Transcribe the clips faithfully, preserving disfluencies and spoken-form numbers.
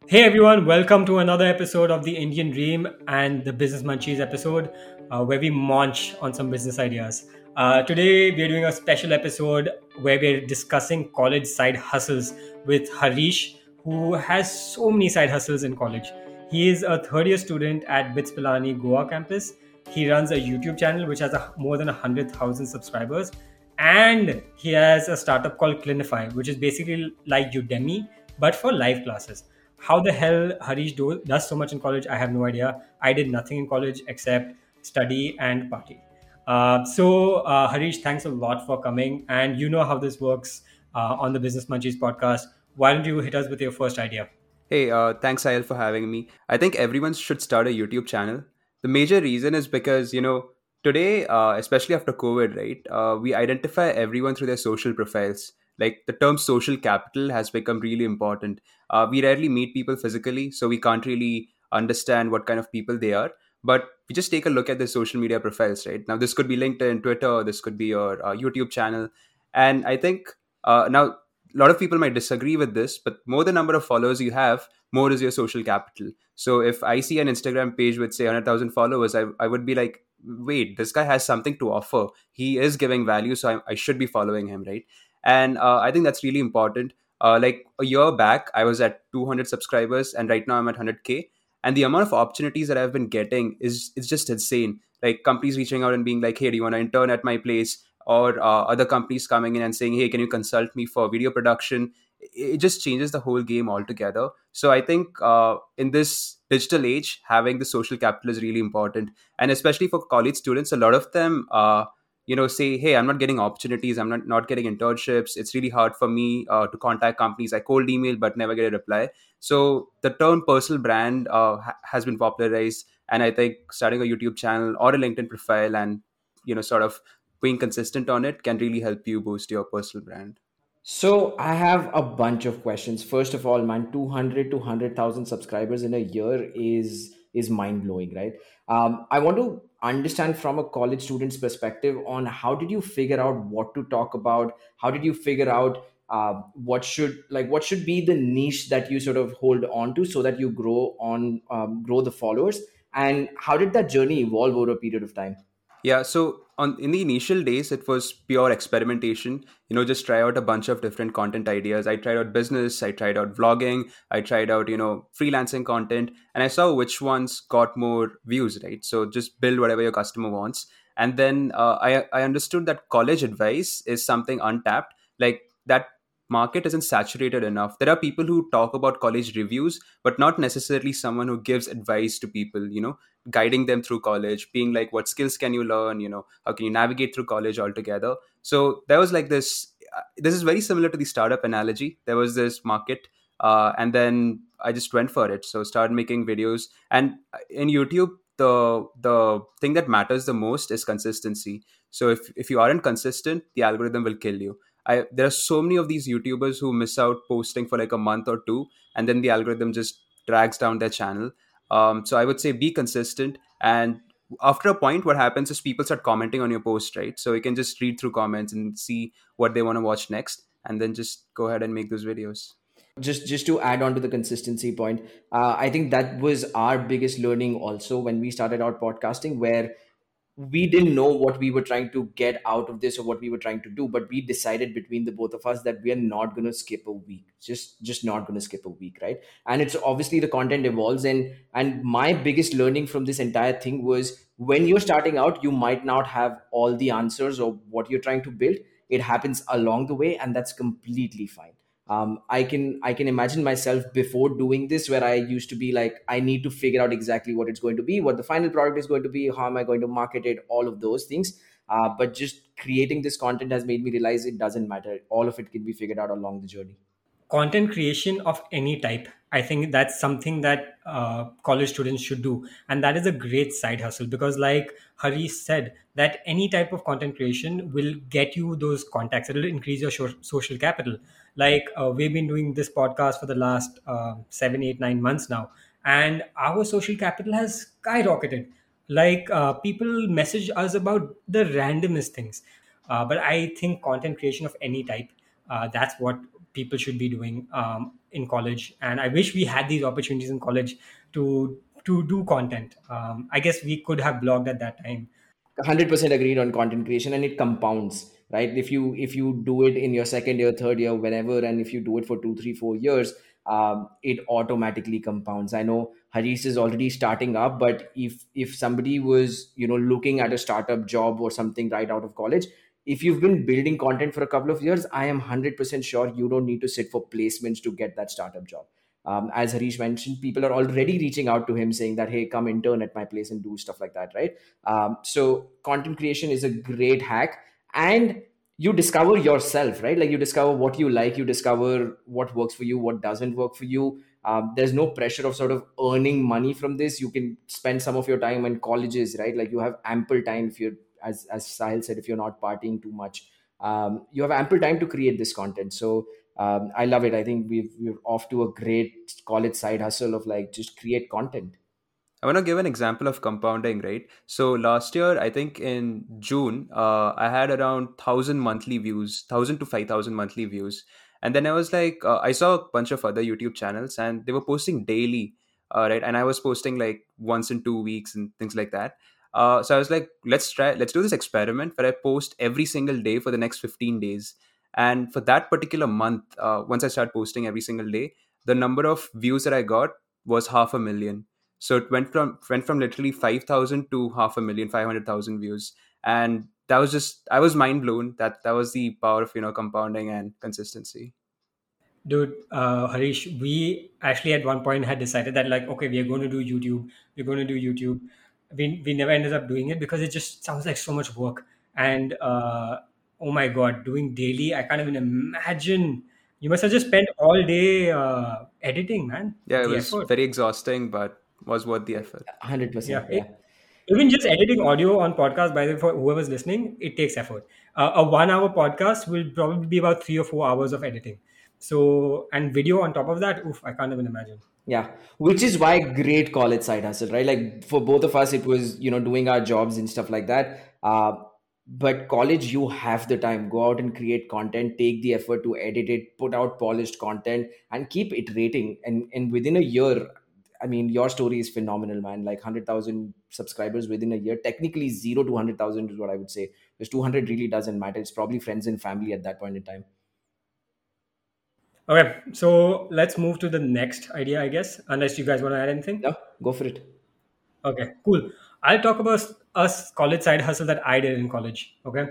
Hey everyone, welcome to another episode of the Indian Dream and the Business Munchies episode, uh, where we munch on some business ideas. Uh, today, we're doing a special episode where we're discussing college side hustles with Harish, who has so many side hustles in college. He is a third year student at BITS Pilani Goa campus. He runs a YouTube channel which has a, more than one hundred thousand subscribers. And he has a startup called Clinify, which is basically like Udemy, but for live classes. How the hell Harish do, does so much in college, I have no idea. I did nothing in college except study and party. Uh, so, uh, Harish, thanks a lot for coming. And you know how this works uh, on the Business Munchies podcast. Why don't you hit us with your first idea? Hey, uh, thanks, Sahil, for having me. I think everyone should start a YouTube channel. The major reason is because, you know, today, uh, especially after COVID, right, uh, we identify everyone through their social profiles. Like the term social capital has become really important. Uh, we rarely meet people physically, so we can't really understand what kind of people they are. But we just take a look at their social media profiles, right? Now, this could be LinkedIn, Twitter, this could be your uh, YouTube channel. And I think uh, now a lot of people might disagree with this, but more the number of followers you have, more is your social capital. So if I see an Instagram page with say one hundred thousand followers, I, I would be like, wait, this guy has something to offer. He is giving value, so I, I should be following him, right? And uh, I think that's really important. Uh, like a year back, I was at two hundred subscribers, and right now I'm at one hundred k. And the amount of opportunities that I've been getting is it's just insane. Like companies reaching out and being like, "Hey, do you want to intern at my place?" Or uh, other companies coming in and saying, "Hey, can you consult me for video production?" It just changes the whole game altogether. So I think uh, in this digital age, having the social capital is really important, and especially for college students, a lot of them uh, you know say, "Hey, I'm not getting opportunities, I'm not not getting internships, it's really hard for me uh, to contact companies. I cold email but never get a reply." So the term personal brand uh, ha- has been popularized, and I think starting a YouTube channel or a LinkedIn profile and you know sort of being consistent on it can really help you boost your personal brand. So I have a bunch of questions. First of all, man, two hundred to one hundred thousand subscribers in a year is is mind blowing, right? Um, I want to understand from a college student's perspective on how did you figure out what to talk about? How did you figure out uh, what should like what should be the niche that you sort of hold on to so that you grow on um, grow the followers? And how did that journey evolve over a period of time? Yeah, so on in the initial days, it was pure experimentation. You know, just try out a bunch of different content ideas. I tried out business, I tried out vlogging, I tried out you know freelancing content, and I saw which ones got more views. Right, so just build whatever your customer wants, and then uh, I I understood that college advice is something untapped. Like that market isn't saturated enough. There are people who talk about college reviews, but not necessarily someone who gives advice to people. You know guiding them through college, being like, what skills can you learn, you know how can you navigate through college altogether. So there was like this uh, this is very similar to the startup analogy. There was this market, uh, and then I just went for it, so started making videos. And in YouTube, the the thing that matters the most is consistency. So if if you aren't consistent, the algorithm will kill you. I, there are so many of these YouTubers who miss out posting for like a month or two, and then the algorithm just drags down their channel. Um, so I would say be consistent. And after a point, what happens is people start commenting on your post, right? So you can just read through comments and see what they want to watch next, and then just go ahead and make those videos. just just to add on to the consistency point, uh, I think that was our biggest learning also when we started out podcasting, where we didn't know what we were trying to get out of this or what we were trying to do, but we decided between the both of us that we are not going to skip a week, just just not going to skip a week, right? And it's obviously the content evolves. And and my biggest learning from this entire thing was, when you're starting out, you might not have all the answers or what you're trying to build. It happens along the way, and that's completely fine. um, i can i can imagine myself before doing this, where I used to be like, I need to figure out exactly what it's going to be, what the final product is going to be, how am I going to market it, all of those things. Uh, but just creating this content has made me realize it doesn't matter. All of it can be figured out along the journey. Content creation of any type, I think that's something that uh, college students should do, and that is a great side hustle because, like Hari said, that any type of content creation will get you those contacts. It will increase your sho- social capital. Like uh, we've been doing this podcast for the last uh, seven eight nine months now, and our social capital has skyrocketed. Like uh, people message us about the randomest things. Uh, but I think content creation of any type, uh, that's what people should be doing um, in college. And I wish we had these opportunities in college to to do content. Um, I guess we could have blogged at that time. one hundred percent agreed on content creation, and it compounds, right? if you if you do it in your second year, third year, whenever, and if you do it for two three four years, um, it automatically compounds. I know Harish is already starting up, but if if somebody was, you know looking at a startup job or something right out of college, if you've been building content for a couple of years, I am one hundred percent sure you don't need to sit for placements to get that startup job. Um, as Harish mentioned, people are already reaching out to him saying that, hey, come intern at my place and do stuff like that, right? Um, so content creation is a great hack, and you discover yourself, right? Like, you discover what you like, you discover what works for you, what doesn't work for you. Um, there's no pressure of sort of earning money from this. You can spend some of your time in colleges, right? Like, you have ample time if you're, as as Sahil said, if you're not partying too much, um, you have ample time to create this content. So um, I love it. I think we've we're off to a great college side hustle of like just create content. I want to give an example of compounding, right? So last year, I think in June, uh, I had around one thousand monthly views, one thousand to five thousand monthly views. And then I was like, uh, I saw a bunch of other YouTube channels and they were posting daily, uh, right? And I was posting like once in two weeks and things like that. Uh, so I was like, let's try, let's do this experiment where I post every single day for the next fifteen days. And for that particular month, uh, once I start posting every single day, the number of views that I got was half a million. So it went from went from literally five thousand to half a million, five hundred thousand views, and that was just I was mind blown. That that was the power of you know compounding and consistency. Dude, uh, Harish, we actually at one point had decided that, like, okay, we are going to do YouTube. We're going to do YouTube. We we never ended up doing it because it just sounds like so much work. And uh, oh my god, doing daily, I can't even imagine. You must have just spent all day uh, editing, man. Yeah, it The was effort. very exhausting, but was worth the effort. Yeah. one hundred percent. It, Yeah. even just editing audio on podcast, by the way, for whoever's listening, it takes effort. Uh, a one hour podcast will probably be about three or four hours of editing. So, and video on top of that, oof, I can't even imagine. Yeah, which is why great college side hustle, right? Like, for both of us, it was, you know doing our jobs and stuff like that. Uh, but college, you have the time. Go out and create content. Take the effort to edit it, put out polished content, and keep iterating. And and within a year, I mean, your story is phenomenal, man. Like, hundred thousand subscribers within a year. Technically, zero to hundred thousand is what I would say, because two hundred really doesn't matter. It's probably friends and family at that point in time. Okay, so let's move to the next idea, I guess, unless you guys want to add anything. No, go for it. Okay, cool. I'll talk about us college side hustle that I did in college. Okay.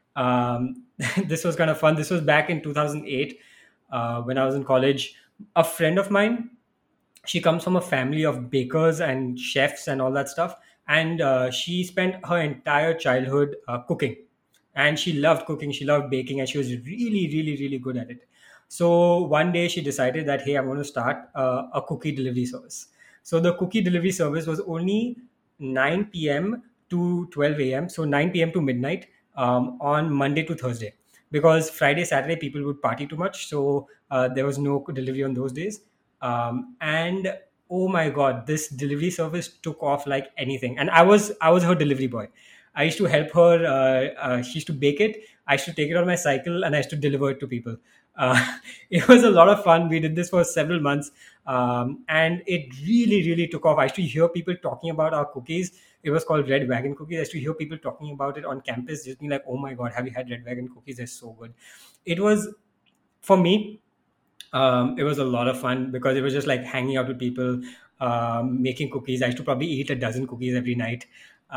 Um, this was kind of fun. This was back in two thousand eight uh, when I was in college. A friend of mine, she comes from a family of bakers and chefs and all that stuff. And uh, she spent her entire childhood uh, cooking. And she loved cooking, she loved baking, and she was really, really, really good at it. So one day she decided that, hey, I'm going to start uh, a cookie delivery service. So the cookie delivery service was only nine p.m. to twelve a.m. So nine p.m. to midnight um, on Monday to Thursday, because Friday, Saturday people would party too much. So uh, there was no delivery on those days. Um, and oh my god, this delivery service took off like anything. And I was I was her delivery boy. I used to help her. Uh, uh, she used to bake it. I used to take it on my cycle and I used to deliver it to people. Uh, it was a lot of fun. We did this for several months, um, and it really, really took off. I used to hear people talking about our cookies. It was called Red Wagon cookies. I used to hear people talking about it on campus, just being like, "Oh my god, have you had Red Wagon cookies? They're so good." It was, for me, um, it was a lot of fun because it was just like hanging out with people, um, making cookies. I used to probably eat a dozen cookies every night.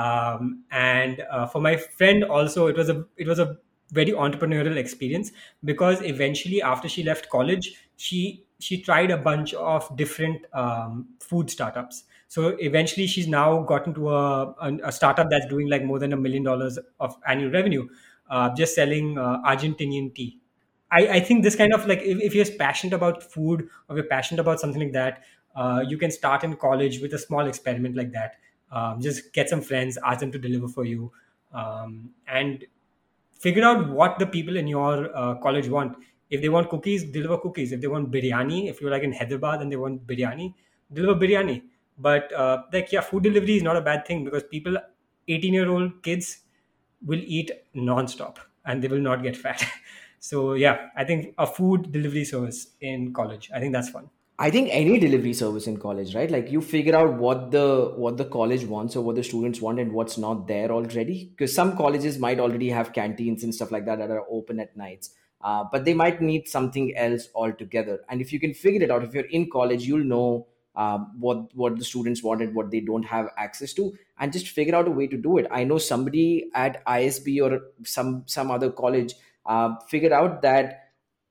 Um, and uh, for my friend also, it was a it was a very entrepreneurial experience, because eventually after she left college, she she tried a bunch of different um, food startups. So eventually she's now gotten to a, a, a startup that's doing like more than a million dollars of annual revenue, uh, just selling uh, Argentinian tea. I, I think this kind of like, if, if you're passionate about food or you're passionate about something like that, uh, you can start in college with a small experiment like that. Um, just get some friends, ask them to deliver for you, um, and figure out what the people in your uh, college want. If they want cookies, deliver cookies. If they want biryani, if you're like in Hyderabad and they want biryani, deliver biryani. But uh, like, yeah, food delivery is not a bad thing, because people, eighteen year old kids will eat non-stop and they will not get fat. So yeah, I think a food delivery service in college. I think that's fun. I think any delivery service in college, right? Like you figure out what the what the college wants or what the students want and what's not there already. Because some colleges might already have canteens and stuff like that that are open at nights, uh, but they might need something else altogether. And if you can figure it out, if you're in college, you'll know um, what what the students wanted, what they don't have access to, and just figure out a way to do it. I know somebody at I S B or some some other college uh, figured out that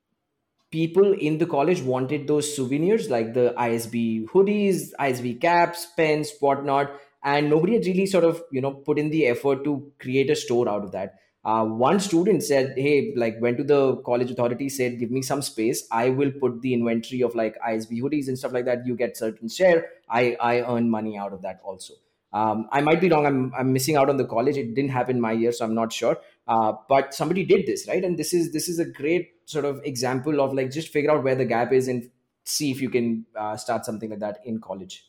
people in the college wanted those souvenirs like the I S B hoodies, I S B caps, pens, whatnot, and nobody had really sort of you know put in the effort to create a store out of that. Uh, one student said, "Hey, like went to the college authority, said, give me some space. I will put the inventory of like I S B hoodies and stuff like that. You get certain share. I I earn money out of that also." Um, I might be wrong. I'm I'm missing out on the college. It didn't happen my year, so I'm not sure, uh, but somebody did this, right? And this is this is a great sort of example of like just figure out where the gap is and see if you can uh, start something like that in college.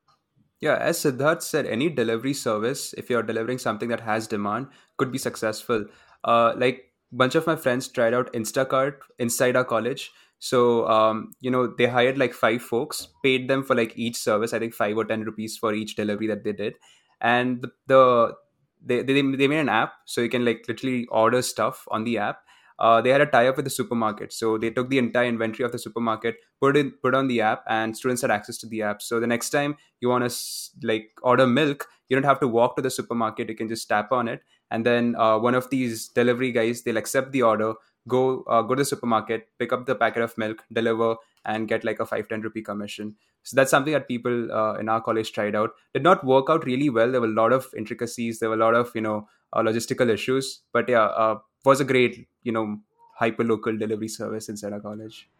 Yeah, as Siddharth said, any delivery service, if you're delivering something that has demand, could be successful. Uh, like bunch of my friends tried out Instacart inside our college. So um, you know, they hired like five folks, paid them for like each service, I think five or ten rupees for each delivery that they did, and the, the they, they they made an app so you can like literally order stuff on the app. Uh, they had a tie-up with the supermarket, so they took the entire inventory of the supermarket, put it put on the app, and students had access to the app. So the next time you want to like order milk, you don't have to walk to the supermarket. You can just tap on it, and then uh, one of these delivery guys, they'll accept the order, go uh, go to the supermarket, pick up the packet of milk, deliver, and get like a five ten rupee commission. So that's something that people uh, in our college tried out. Did not work out really well. There were a lot of intricacies. There were a lot of you know uh, logistical issues. But yeah, uh, was a great you know hyper local delivery service inside our college.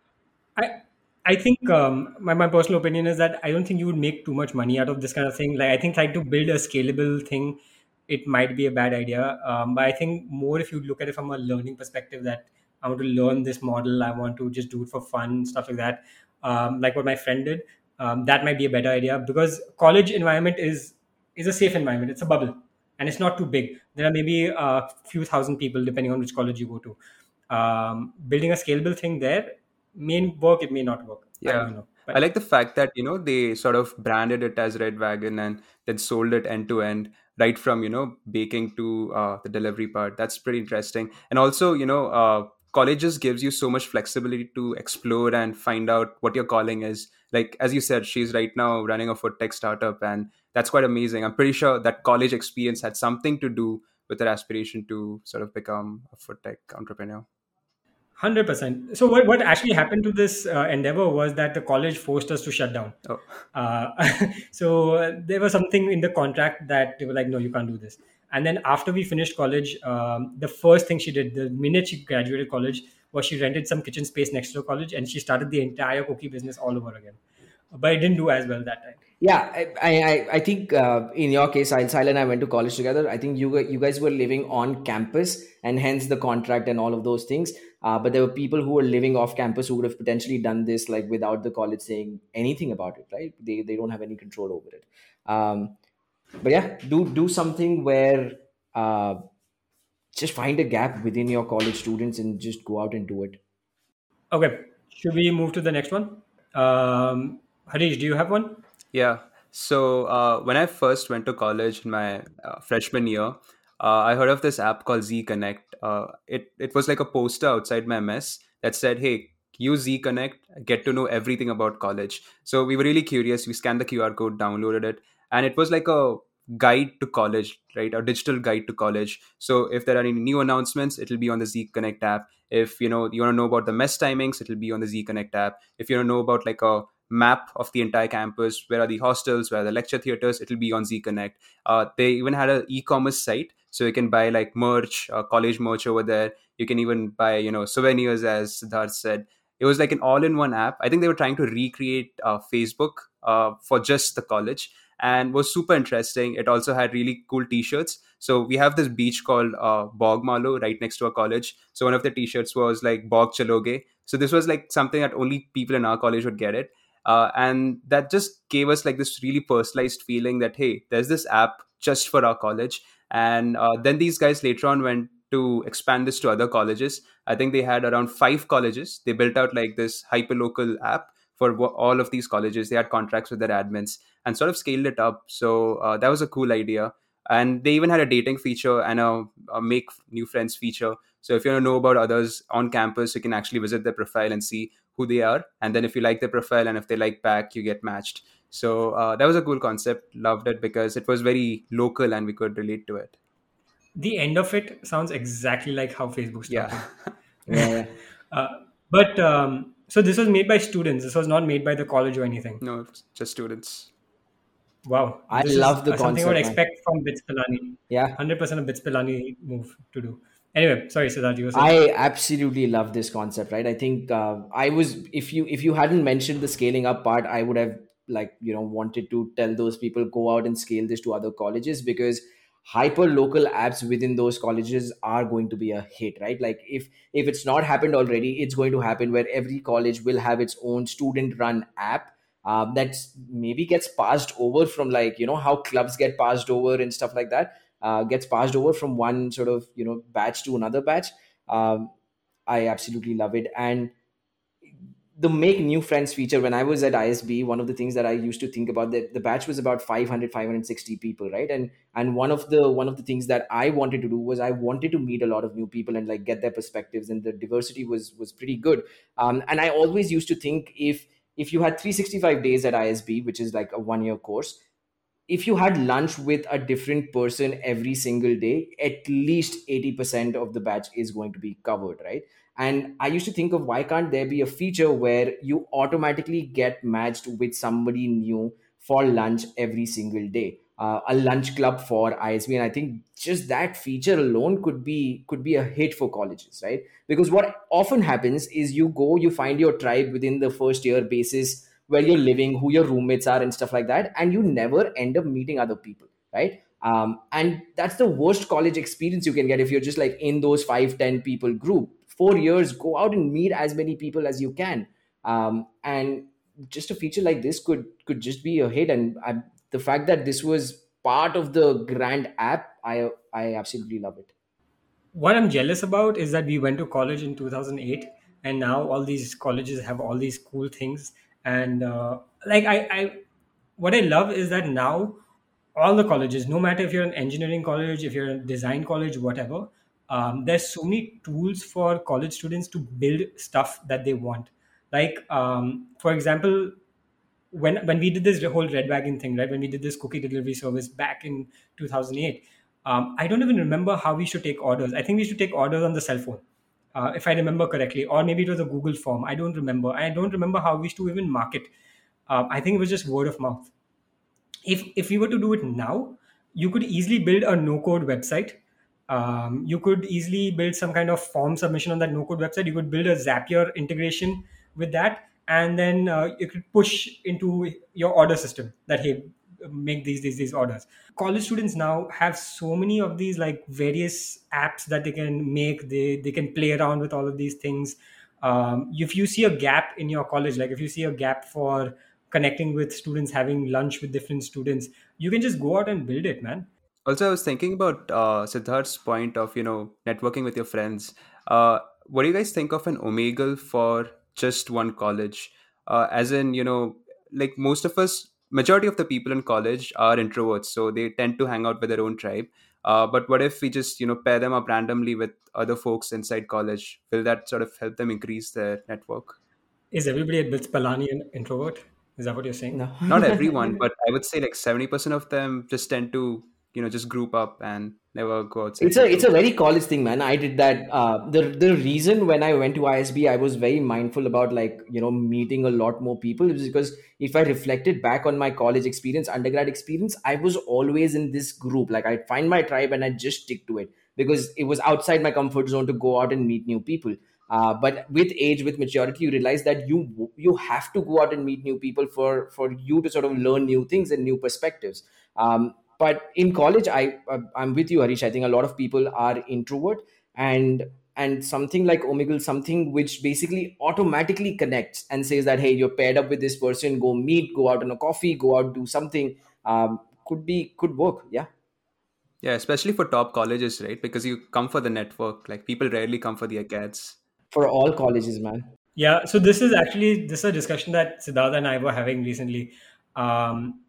I I think um, my, my personal opinion is that I don't think you would make too much money out of this kind of thing. Like I think trying to build a scalable thing, it might be a bad idea. Um, but I think more if you look at it from a learning perspective, that I want to learn this model, I want to just do it for fun, stuff like that. Um, like what my friend did, um, that might be a better idea because college environment is is a safe environment. It's a bubble, and it's not too big. There are maybe a few thousand people depending on which college you go to. Um, building a scalable thing there may work, it may not work. I Yeah. don't know. I But like the fact that, you know, they sort of branded it as Red Wagon and then sold it end to end, right from, you know, baking to uh, the delivery part. That's pretty interesting. And also, you know, uh, colleges gives you so much flexibility to explore and find out what your calling is. Like, as you said, she's right now running a food tech startup, and that's quite amazing. I'm pretty sure that college experience had something to do with her aspiration to sort of become a food tech entrepreneur. one hundred percent. So what, what actually happened to this uh, endeavor was that the college forced us to shut down. Oh, Uh, so uh, there was something in the contract that they were like, no, you can't do this. And then after we finished college, um, the first thing she did, the minute she graduated college, was she rented some kitchen space next to the college and she started the entire cookie business all over again. But it didn't do as well that time. Yeah, I I, I think uh, in your case, Sahil Sahil and I went to college together. I think you gu- you guys were living on campus, and hence the contract and all of those things. Uh, but there were people who were living off campus who would have potentially done this like without the college saying anything about it, right? They they don't have any control over it. Um, but yeah, do do something where uh, just find a gap within your college students and just go out and do it. Okay, should we move to the next one? Um, Harish, do you have one? yeah. So uh, when I first went to college in my uh, freshman year, uh, I heard of this app called Z Connect. Uh, it it was like a poster outside my mess that said, "Hey, use Z Connect, get to know everything about college." So we were really curious. We scanned the Q R code, downloaded it, and it was like a guide to college, right? A digital guide to college. So if there are any new announcements, it'll be on the Z Connect app. If you know you want to know about the mess timings, it'll be on the Z Connect app. If you want to know about like a map of the entire campus, where are the hostels, where are the lecture theaters, it'll be on Z Connect. Uh, they even had an e-commerce site, so you can buy like merch, uh, college merch over there. You can even buy, you know, souvenirs, as Siddharth said. It was like an all-in-one app. I think they were trying to recreate uh, Facebook uh, for just the college, and was super interesting. It also had really cool T-shirts. So we have this beach called uh, Bog Malo right next to our college. So one of the T-shirts was like Bog Chaloge. So this was like something that only people in our college would get it. Uh, and that just gave us like this really personalized feeling that, hey, there's this app just for our college. And uh, then these guys later on went to expand this to other colleges. I think they had around five colleges. They built out like this hyperlocal app for wo- all of these colleges. They had contracts with their admins and sort of scaled it up. So uh, that was a cool idea. And they even had a dating feature and a, a make new friends feature. So if you want to know about others on campus, you can actually visit their profile and see who they are. And then if you like their profile and if they like back, you get matched. So uh, that was a cool concept. Loved it because it was very local and we could relate to it. The end of it sounds exactly like how Facebook Yeah. started. Yeah, yeah. uh, but um, so this was made by students. This was not made by the college or anything. No, it's just students. Wow, I this is love the uh, something I would concept, man. expect from Bits Pilani. Yeah. one hundred percent of Bits Pilani move to do. Anyway, sorry, Siddharth, you were saying? I absolutely love this concept, right? I think uh, I was if you if you hadn't mentioned the scaling up part, I would have like you know wanted to tell those people go out and scale this to other colleges because hyper local apps within those colleges are going to be a hit, right? Like if if it's not happened already, it's going to happen where every college will have its own student run app. Uh, that maybe gets passed over from like you know how clubs get passed over and stuff like that, uh, gets passed over from one sort of you know batch to another batch. um, I absolutely love it. And the make new friends feature, when I was at I S B, one of the things that I used to think about, that the batch was about five hundred, five hundred sixty people, right? And and one of the one of the things that I wanted to do was I wanted to meet a lot of new people and like get their perspectives, and the diversity was was pretty good. Um, and I always used to think if if you had three hundred sixty-five days at I S B, which is like a one year course, if you had lunch with a different person every single day, at least eighty percent of the batch is going to be covered, right? And I used to think of why can't there be a feature where you automatically get matched with somebody new for lunch every single day, uh, a lunch club for I S B. And I think just that feature alone could be could be a hit for colleges, right? Because what often happens is you go, you find your tribe within the first year basis, where you're living, who your roommates are, and stuff like that, and you never end up meeting other people, right? Um, and that's the worst college experience you can get if you're just like in those five, ten people group. Four years, go out and meet as many people as you can. Um, and just a feature like this could could just be a hit. And I, the fact that this was part of the grand app, I I absolutely love it. What I'm jealous about is that we went to college in two thousand eight, and now all these colleges have all these cool things. And uh, like I, I, what I love is that now all the colleges, no matter if you're an engineering college, if you're a design college, whatever, um, there's so many tools for college students to build stuff that they want. Like, um, for example, when when we did this whole Red Wagon thing, right? When we did this cookie delivery service back in two thousand eight, um, I don't even remember how we should take orders. I think we should take orders on the cell phone, uh, if I remember correctly, or maybe it was a Google form. I don't remember. I don't remember how we used to even market. Um, I think it was just word of mouth. If if we were to do it now, you could easily build a no code website. Um, you could easily build some kind of form submission on that no code website. You could build a Zapier integration with that, and then uh, you could push into your order system that, hey, make these these these orders. College students now have so many of these like various apps that they can make. They they can play around with all of these things. Um, if you see a gap in your college, like if you see a gap for connecting with students, having lunch with different students, you can just go out and build it, man. Also, I was thinking about uh, Siddharth's point of, you know, networking with your friends. Uh, what do you guys think of an Omegle for just one college? Uh, as in, you know, like most of us, majority of the people in college are introverts, so they tend to hang out with their own tribe. Uh, but what if we just, you know, pair them up randomly with other folks inside college? Will that sort of help them increase their network? Is everybody at Bits Palani an introvert? Is that what you're saying? No. Not everyone, but I would say like seventy percent of them just tend to, you know, just group up and never go outside It's a for it's food. a very college thing, man. I did that. Uh, the the reason when I went to I S B, I was very mindful about like you know meeting a lot more people, is because if I reflected back on my college experience, undergrad experience, I was always in this group. Like I'd find my tribe and I'd just stick to it because it was outside my comfort zone to go out and meet new people. Uh, but with age, with maturity, you realize that you you have to go out and meet new people for for you to sort of learn new things and new perspectives. Um, but in college, I uh, I'm with you, Harish. I think a lot of people are introvert, and and something like Omegle, something which basically automatically connects and says that hey, you're paired up with this person, go meet, go out on a coffee, go out do something. Um, could be could work, yeah. Yeah, especially for top colleges, right? Because you come for the network. Like people rarely come for the acads. For all colleges, man. Yeah, so this is actually this is a discussion that Siddhartha and I were having recently. Um,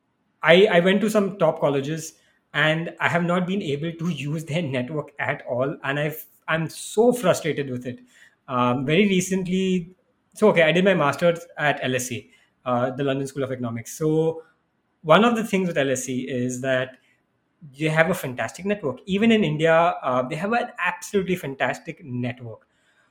I, I went to some top colleges and I have not been able to use their network at all. And I've, I'm so frustrated with it. Um, very recently, so okay, I did my master's at L S E, uh, the London School of Economics. So one of the things with L S E is that they have a fantastic network. Even in India, uh, they have an absolutely fantastic network.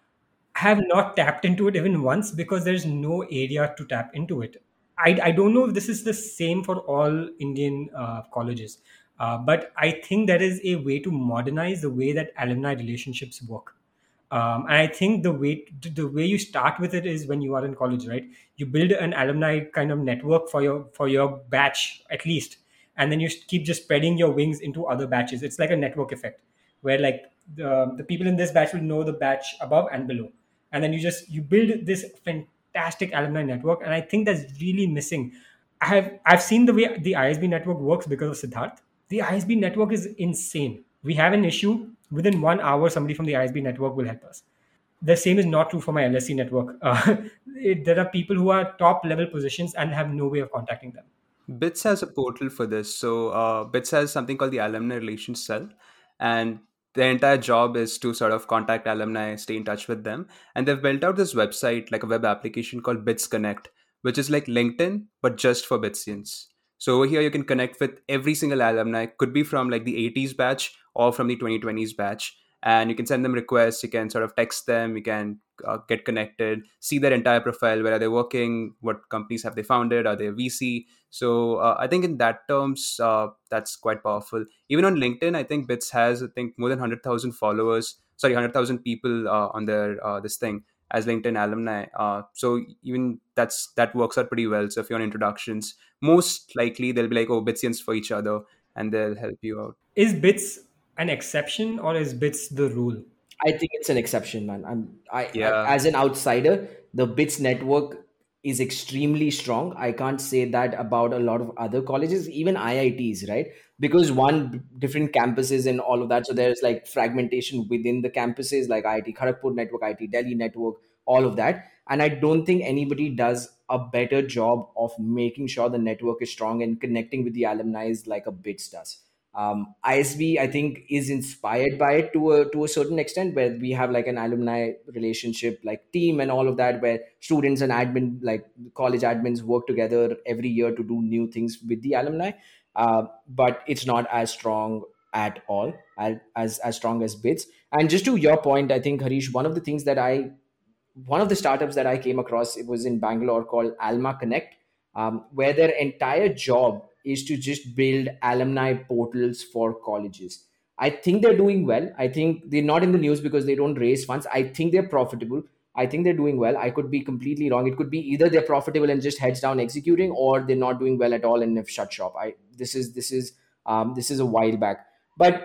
Have not tapped into it even once because there's no area to tap into it. I, I don't know if this is the same for all Indian uh, colleges, uh, but I think there is a way to modernize the way that alumni relationships work. Um, and I think the way the way you start with it is when you are in college, right? You build an alumni kind of network for your for your batch at least, and then you keep just spreading your wings into other batches. It's like a network effect where like the, the people in this batch will know the batch above and below, and then you just you build this fantastic alumni network. And I think that's really missing. I have I've seen the way the I S B network works because of Siddharth. The I S B network is insane. We have an issue, within one hour somebody from the I S B network will help us. The same is not true for my L S C network. Uh, it, there are people who are top level positions and have no way of contacting them. Bits has a portal for this. So uh, Bits has something called the Alumni Relations Cell, and their entire job is to sort of contact alumni, stay in touch with them, and they've built out this website, like a web application called Bits Connect, which is like LinkedIn but just for Bitsians. So over here, you can connect with every single alumni. Could be from like the eighties batch or from the twenty twenties batch, and you can send them requests. You can sort of text them. You can uh, get connected, see their entire profile. Where are they working? What companies have they founded? Are they a V C? So uh, I think in that terms, uh, that's quite powerful. Even on LinkedIn, I think Bits has I think more than hundred thousand followers. Sorry, hundred thousand people uh, on their uh, this thing as LinkedIn alumni. Uh, so even that's that works out pretty well. So if you're on introductions, most likely they'll be like, "Oh, Bitsians for each other," and they'll help you out. Is bits an exception or is bits the rule? I think it's an exception, man. I'm I, I Yeah. as an outsider, the Bits network is extremely strong. I can't say that about a lot of other colleges, even I I Ts, right? Because one different campuses and all of that. So there's like fragmentation within the campuses, like I I T Kharagpur network, I I T Delhi network, all of that. And I don't think anybody does a better job of making sure the network is strong and connecting with the alumni like a Bits does. um, I S B, I think, is inspired by it to a to a certain extent, where we have like an alumni relationship, like team and all of that, where students and admin, like college admins, work together every year to do new things with the alumni. Uh, but it's not as strong at all as, as as strong as Bits. And just to your point, I think Harish, one of the things that I one of the startups that I came across, it was in Bangalore, called Alma Connect, um, where their entire job is to just build alumni portals for colleges. I think they're doing well. I think they're not in the news because they don't raise funds. I think they're profitable. I think they're doing well. I could be completely wrong. It could be either they're profitable and just heads down executing, or they're not doing well at all and have shut shop. I this is this is um, this is a while back, but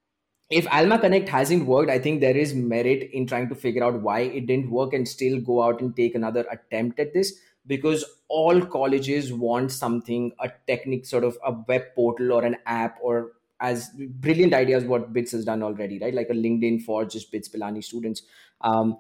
if Alma Connect hasn't worked, I think there is merit in trying to figure out why it didn't work and still go out and take another attempt at this, because all colleges want something, a technique, sort of a web portal or an app, or as brilliant ideas what Bits has done already, right? Like a LinkedIn for just Bits Pilani students. Um,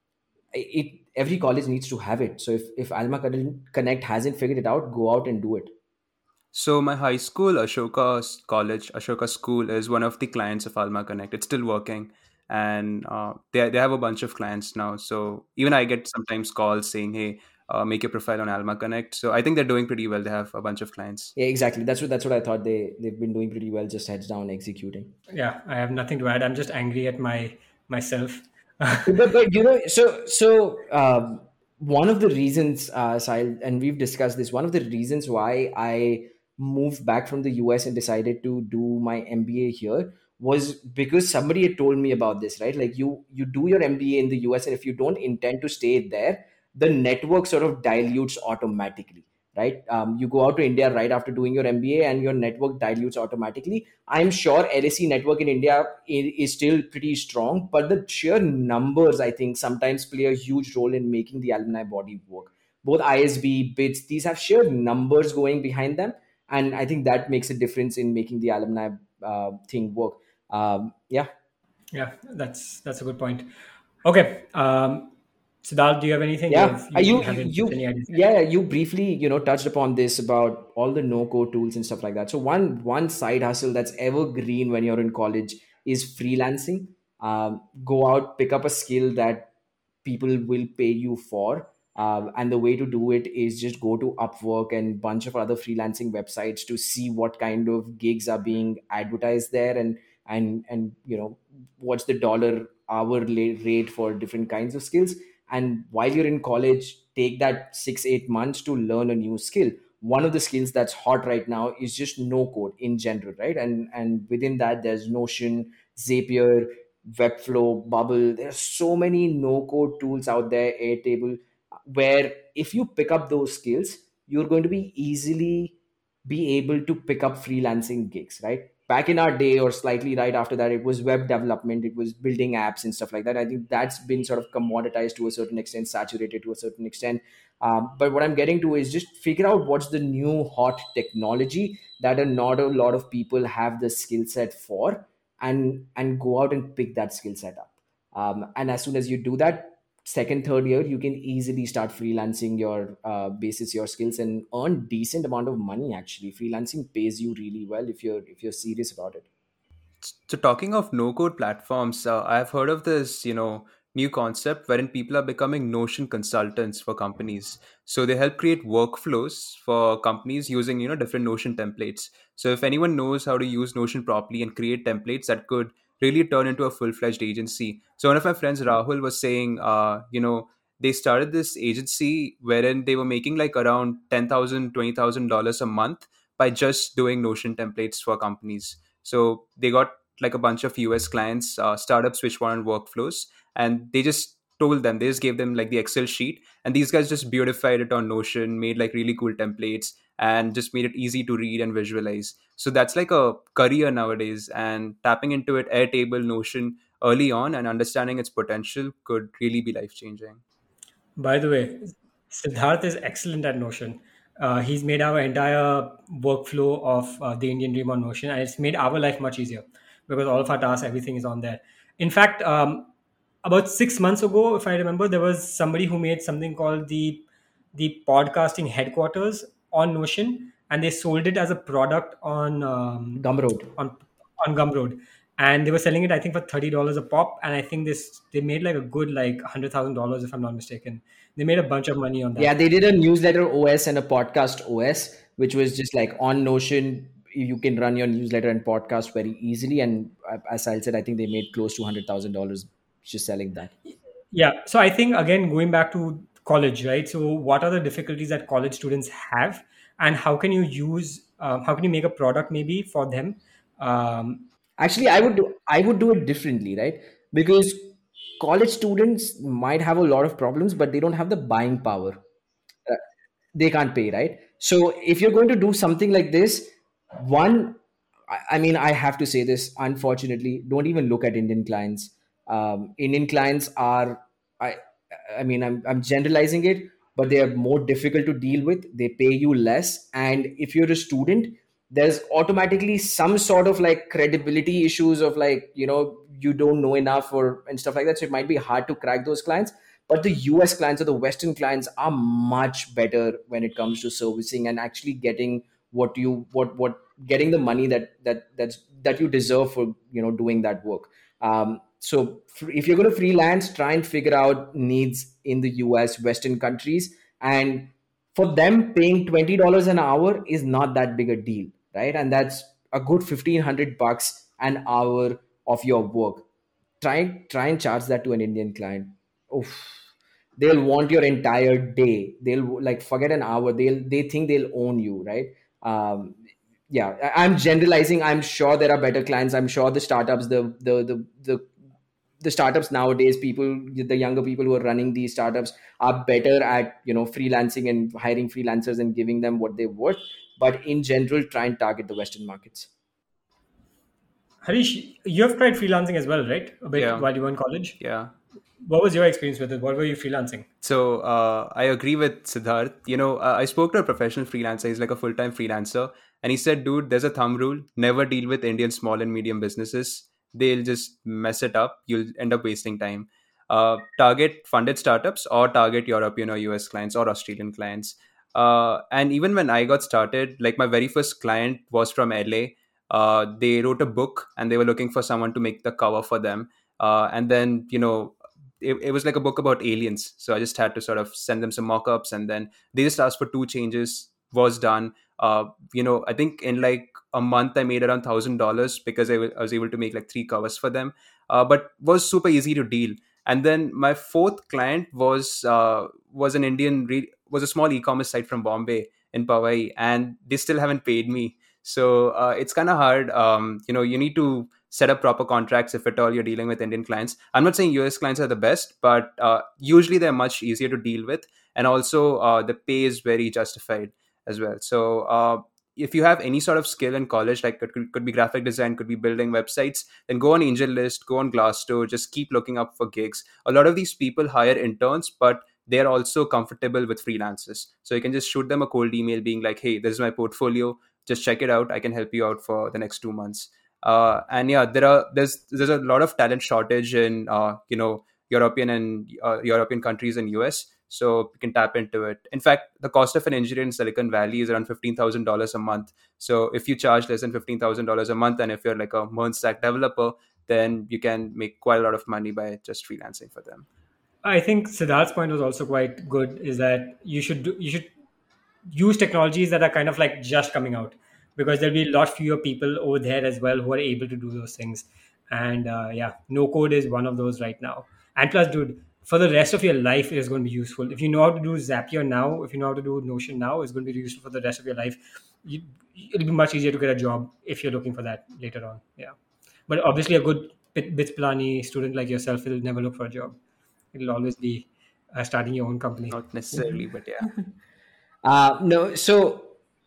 it Every college needs to have it. So if, if Alma Connect hasn't figured it out, go out and do it. So my high school, Ashoka S- College, Ashoka School, is one of the clients of Alma Connect. It's still working, and uh, they they have a bunch of clients now. So even I get sometimes calls saying, "Hey, uh, make your profile on Alma Connect." So I think they're doing pretty well. They have a bunch of clients. Yeah, exactly. That's what that's what I thought. They they've been doing pretty well, just heads down executing. Yeah, I have nothing to add. I'm just angry at my myself. but, but you know, so so um, one of the reasons, uh, Sahil, and we've discussed this, one of the reasons why I moved back from the U S and decided to do my M B A here was because somebody had told me about this, right? Like you you do your M B A in the U S, and if you don't intend to stay there, the network sort of dilutes automatically, right? Um, you go out to India right after doing your M B A, and your network dilutes automatically. I'm sure L S E network in India i- is still pretty strong, but the sheer numbers, I think, sometimes play a huge role in making the alumni body work. Both I S B, Bits, these have sheer numbers going behind them, and I think that makes a difference in making the alumni uh, thing work. Um, yeah. Yeah, that's that's a good point. Okay, um, Siddharth, do you have anything? You Yeah, have uh, you, you you you have any you ideas? yeah, you briefly, you know, touched upon this about all the no code tools and stuff like that. So one one side hustle that's evergreen when you're in college is freelancing. Um, go out, pick up a skill that people will pay you for. Um, and the way to do it is just go to Upwork and bunch of other freelancing websites to see what kind of gigs are being advertised there, and and and you know, what's the dollar hour la- rate for different kinds of skills. And while you're in college, take that six eight months to learn a new skill. One of the skills that's hot right now is just no code in general, right? And and within that, there's Notion, Zapier, Webflow, Bubble. There's so many no code tools out there, Airtable, where if you pick up those skills, you're going to be easily be able to pick up freelancing gigs, right? Back in our day, or slightly right after that, it was web development, it was building apps and stuff like that. I think that's been sort of commoditized to a certain extent, saturated to a certain extent. Um, but what I'm getting to is just figure out what's the new hot technology that are not a lot of people have the skill set for, and and go out and pick that skill set up. Um, and as soon as you do that, second third year, you can easily start freelancing your uh, basis your skills and earn decent amount of money. Actually, freelancing pays you really well if you're if you're serious about it. So talking of no-code platforms, uh, I've heard of this, you know, new concept wherein people are becoming Notion consultants for companies. So they help create workflows for companies using, you know, different Notion templates. So if anyone knows how to use Notion properly and create templates that could really turn into a full-fledged agency. So one of my friends, Rahul, was saying, uh, you know, they started this agency wherein they were making like around ten thousand, twenty thousand dollars a month by just doing Notion templates for companies. So they got like a bunch of U S clients, uh, startups which wanted workflows, and they just told them, they just gave them like the Excel sheet, and these guys just beautified it on Notion, made like really cool templates, and just made it easy to read and visualize. So that's like a career nowadays, and tapping into it, Airtable, Notion early on, and understanding its potential could really be life changing. By the way, Siddharth is excellent at Notion. Uh, he's made our entire workflow of uh, the Indian Dream on Notion, and it's made our life much easier because all of our tasks, everything is on there. In fact, um, about six months ago, if I remember, there was somebody who made something called the the podcasting headquarters on Notion, and they sold it as a product on um, Gumroad. on on Gumroad, and they were selling it, I think, for thirty dollars a pop. And I think this they made like a good like hundred thousand dollars, if I'm not mistaken. They made a bunch of money on Yeah, that. they did a newsletter O S and a podcast O S, which was just like on Notion. You can run your newsletter and podcast very easily. And uh, as I said, I think they made close to hundred thousand dollars just selling that. Yeah. So I think again going back to college, right? So what are the difficulties that college students have, and how can you use um, how can you make a product maybe for them? Um, Actually, I would do I would do it differently, right? Because college students might have a lot of problems, but they don't have the buying power. Uh, they can't pay, right? So if you're going to do something like this, one, I I mean, I have to say this, unfortunately, don't even look at Indian clients. Um, Indian clients are, I, I mean, I'm, I'm generalizing it, but they are more difficult to deal with. They pay you less. And if you're a student, there's automatically some sort of like credibility issues of like, you know, you don't know enough or and stuff like that. So it might be hard to crack those clients. But the U S clients or the Western clients are much better when it comes to servicing and actually getting what you what what getting the money that that that's that you deserve for, you know, doing that work. Um, so f- if you're going to freelance, try and figure out needs in the U S, Western countries, and for them, paying twenty dollars an hour is not that big a deal, right? And that's a good fifteen hundred bucks an hour of your work. Try try and charge that to an Indian client. Oof. They'll want your entire day. They'll like forget an hour. They'll they think they'll own you, right? Um, yeah, I- I'm generalizing. I'm sure there are better clients. I'm sure the startups, the the the the the startups nowadays, people, the younger people who are running these startups are better at, you know, freelancing and hiring freelancers and giving them what they're worth. But in general, try and target the Western markets. Harish, you have tried freelancing as well, right? A bit Yeah, while you were in college. yeah. What was your experience with it? What were you freelancing? So uh, I agree with Siddharth. You know, uh, I spoke to a professional freelancer. He's like a full time freelancer, and he said, "Dude, there's a thumb rule: never deal with Indian small and medium businesses. They'll just mess it up. You'll end up wasting time. Uh, target funded startups or target European or U S clients or Australian clients." Uh, and even when I got started, like my very first client was from L A. Uh, they wrote a book and they were looking for someone to make the cover for them. Uh, and then you know it, it was like a book about aliens, so I just had to sort of send them some mock-ups, and then they just asked for two changes. Was done. uh you know I think in like a month I made around thousand dollars because I wa- I was able to make like three covers for them. Uh, but was super easy to deal. And then my fourth client was uh was an Indian re- was a small e-commerce site from Bombay in Powai, and they still haven't paid me. So uh, it's kind of hard. Um you know you need to set up proper contracts if at all you're dealing with Indian clients. I'm not saying U S clients are the best, but uh, usually they're much easier to deal with. And also, uh, the pay is very justified as well. So, uh, if you have any sort of skill in college, like it could, could be graphic design, could be building websites, then go on Angel List, go on Glassdoor, just keep looking up for gigs. A lot of these people hire interns, but they're also comfortable with freelancers. So you can just shoot them a cold email being like, hey, this is my portfolio. Just check it out. I can help you out for the next two months. Uh, and yeah, there are there's there's a lot of talent shortage in uh, you know European and uh, European countries and U S. So you can tap into it. In fact, the cost of an engineer in Silicon Valley is around fifteen thousand dollars a month. So if you charge less than fifteen thousand dollars a month, and if you're like a MERN stack developer, then you can make quite a lot of money by just freelancing for them. I think Siddharth's point was also quite good. Is that you should do, you should use technologies that are kind of like just coming out, because there'll be a lot fewer people over there as well who are able to do those things. And uh, yeah, no code is one of those right now. And plus, dude, for the rest of your life, it is going to be useful. If you know how to do Zapier now, if you know how to do Notion now, it's going to be useful for the rest of your life. You, it'll be much easier to get a job if you're looking for that later on. Yeah. But obviously, a good Bit- Bits Pilani student like yourself will never look for a job. It'll always be uh, starting your own company. Not necessarily, but yeah. Uh, no, so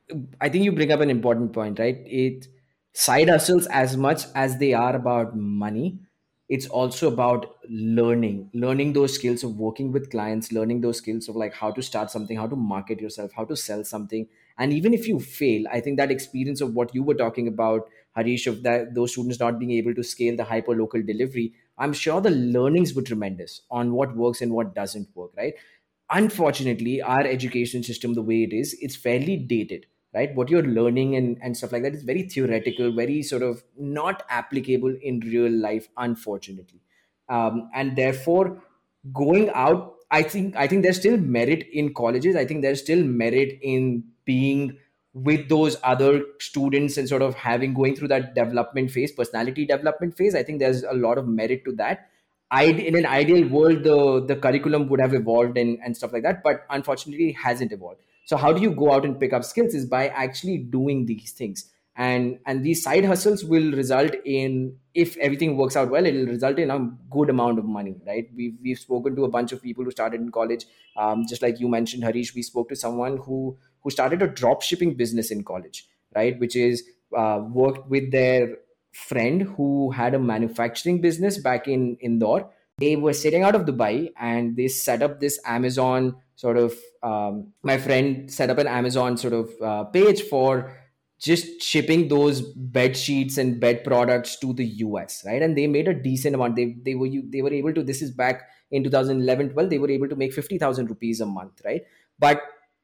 I think you bring up an important point, right? It side hustles, as much as they are about money, it's also about learning, learning those skills of working with clients, learning those skills of like how to start something, how to market yourself, how to sell something. And even if you fail, I think that experience of what you were talking about, Harish, of that those students not being able to scale the hyper local delivery, I'm sure the learnings were tremendous on what works and what doesn't work, right? Unfortunately, our education system, the way it is, it's fairly dated, right? What you're learning and, and stuff like that is very theoretical, very sort of not applicable in real life, unfortunately. Um, and therefore, going out, i think i think there's still merit in colleges. I think there's still merit in being with those other students and sort of having going through that development phase, personality development phase. I think there's a lot of merit to that. I, in an ideal world, the the curriculum would have evolved and, and stuff like that, but unfortunately it hasn't evolved. So how do you go out and pick up skills is by actually doing these things. And and these side hustles will result in, if everything works out well, it'll result in a good amount of money, right? We've, we've spoken to a bunch of people who started in college. Um, just like you mentioned, Harish, we spoke to someone who who started a drop shipping business in college, right? Which is uh, worked with their friend who had a manufacturing business back in Indore. They were sitting out of Dubai and they set up this Amazon sort of, um, my friend set up an Amazon sort of uh, page for just shipping those bed sheets and bed products to the U S, right? And they made a decent amount. They they were they were able to. This is back in two thousand eleven twelve. They were able to make fifty thousand rupees a month, right? But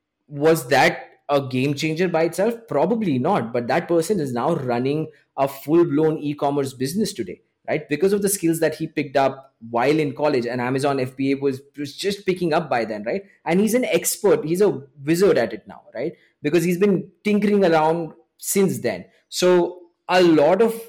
was that a game changer by itself? Probably not. But that person is now running a full blown e-commerce business today, right? Because of the skills that he picked up while in college, and Amazon F B A was, was just picking up by then, right? And he's an expert. He's a wizard at it now, right? Because he's been tinkering around since then. So a lot of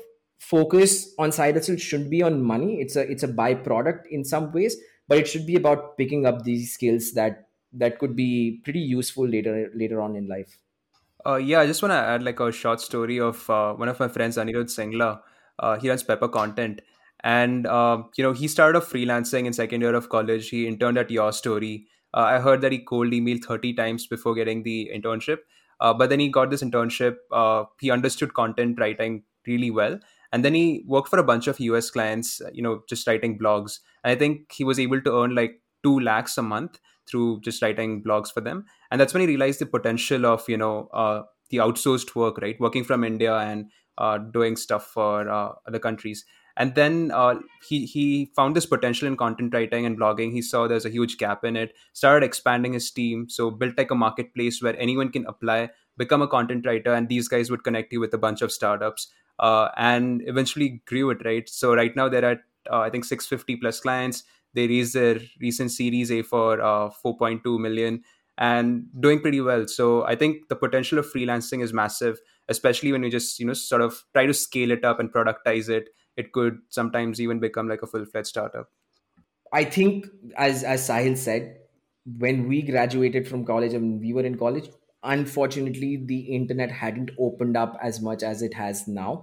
focus on side hustle should be on money. It's a it's a byproduct in some ways, but it should be about picking up these skills that that could be pretty useful later later on in life. Uh, yeah, I just want to add like a short story of uh, one of my friends, Anirudh Singla. Uh, he runs Pepper Content, and uh, you know he started off freelancing in second year of college. He interned at Your Story. Uh, I heard that he cold emailed thirty times before getting the internship, uh, but then he got this internship. Uh, he understood content writing really well, And then he worked for a bunch of U S clients, uh, you know, just writing blogs. And I think he was able to earn like two lakhs a month through just writing blogs for them. And that's when he realized the potential of, you know, uh, the outsourced work, right? Working from India and uh, doing stuff for uh, other countries. And then uh, he he found this potential in content writing and blogging. He saw there's a huge gap in it, started expanding his team, so built like a marketplace where anyone can apply, become a content writer, and these guys would connect you with a bunch of startups, uh, and eventually grew it, right? So right now they're at uh, I think six hundred fifty plus clients. They raised their recent Series A for uh, four point two million and doing pretty well. So I think the potential of freelancing is massive, especially when you just you know sort of try to scale it up and productize it. It could sometimes even become like a full-fledged startup. I think, as as Sahil said, when we graduated from college and we were in college, unfortunately, the internet hadn't opened up as much as it has now.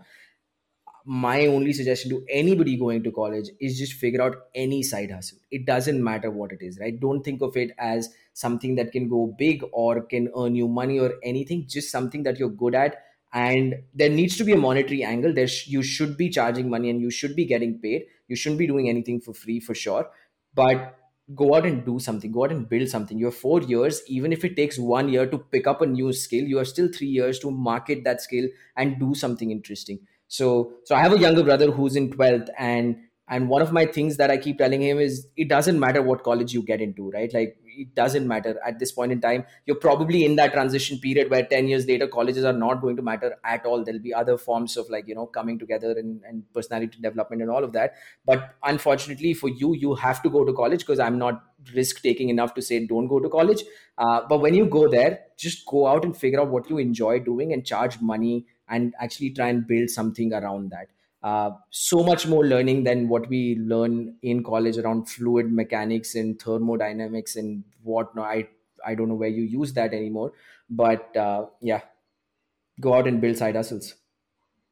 My only suggestion to anybody going to college is just figure out any side hustle. It doesn't matter what it is, right? Don't think of it as something that can go big or can earn you money or anything. Just something that you're good at. And there needs to be a monetary angle. There sh- you should be charging money and you should be getting paid. You shouldn't be doing anything for free, for sure. But go out and do something. Go out and build something. You're four years. Even if it takes one year to pick up a new skill, you are still three years to market that skill and do something interesting. So so I have a younger brother who's in twelfth, and and one of my things that I keep telling him is, it doesn't matter what college you get into, right? Like, it doesn't matter at this point in time. You're probably in that transition period where ten years later colleges are not going to matter at all. There'll be other forms of, like, you know coming together, and, and personality development and all of that. But unfortunately for you, you have to go to college, because I'm not risk taking enough to say don't go to college. Uh, but when you go there, just go out and figure out what you enjoy doing and charge money, and actually try and build something around that. Uh, so much more learning than what we learn in college around fluid mechanics and thermodynamics and whatnot. I I don't know where you use that anymore, but uh, yeah, go out and build side hustles.